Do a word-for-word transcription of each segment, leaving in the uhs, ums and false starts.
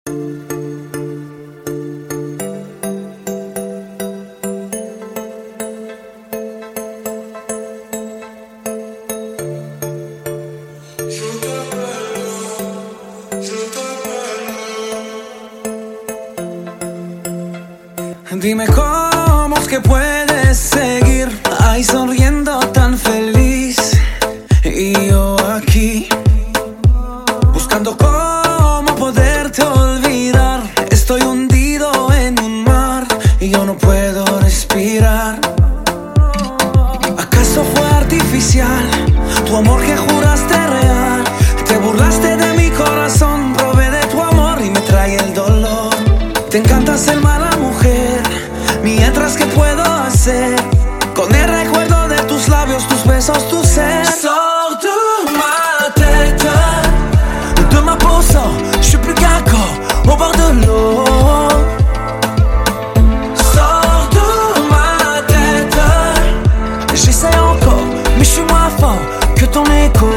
Dime cómo es que puedes seguir ahí sonriendo tan feliz y yo aquí buscando cómo poderte olvidar. Estoy hundido en un mar y yo no puedo respirar. ¿Acaso fue artificial tu amor que juraste real? Te burlaste de mi corazón, probé de tu amor y me trae el dolor. Te encanta ser mala mujer, mientras que puedo hacer con el recuerdo de tus labios, tus besos, tu ser. Sors de ma tête, de ma peau, je suis plus qu'un corps au bord de l'eau. Sors de ma tête, j'essaie encore, mais je suis moins fort que ton écho.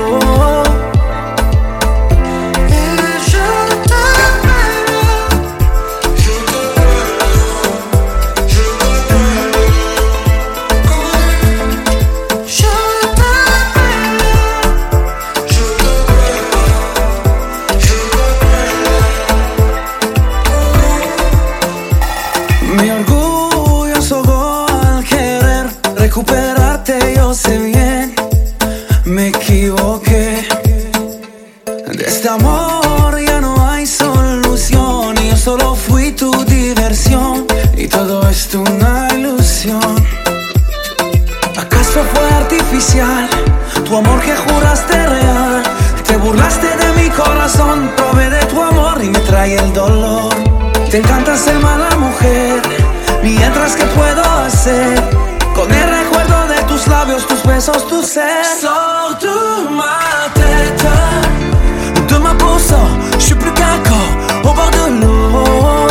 Mi orgullo sobró al querer recuperarte, yo sé bien, me equivoqué. De este amor ya no hay solución, y yo solo fui tu diversión, y todo es una ilusión. ¿Acaso fue artificial tu amor que juraste real? Te burlaste de mi corazón, probé de tu amor y me trae el dolor. Te encanta ser mala mujer, mientras que puedo hacer con el recuerdo de tus labios, tus besos, tu ser. Sors de ma tête, de ma peau, je suis plus qu'un corps au bord de l'eau.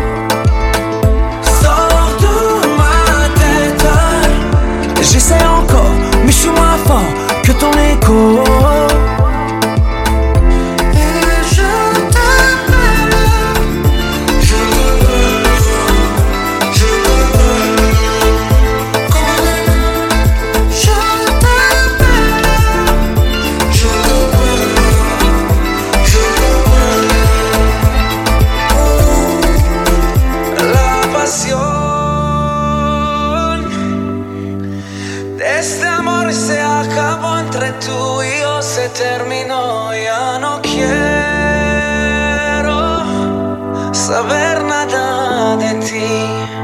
Sors de ma tête, j'essaie encore, mais je suis moins fort que ton écho. Este amor se acabó entre tú y yo, se terminó, ya no quiero saber nada de ti.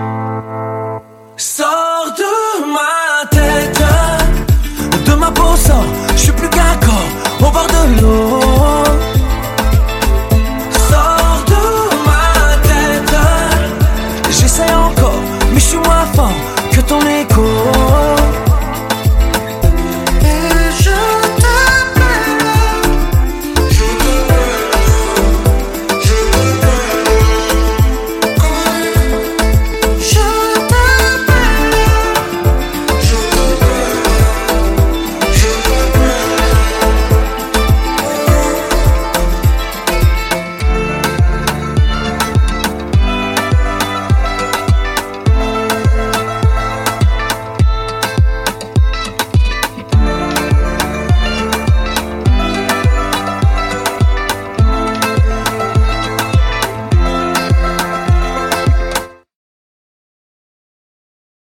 Sors de ma tête, de ma peau, je suis plus qu'un corps au bord de l'eau.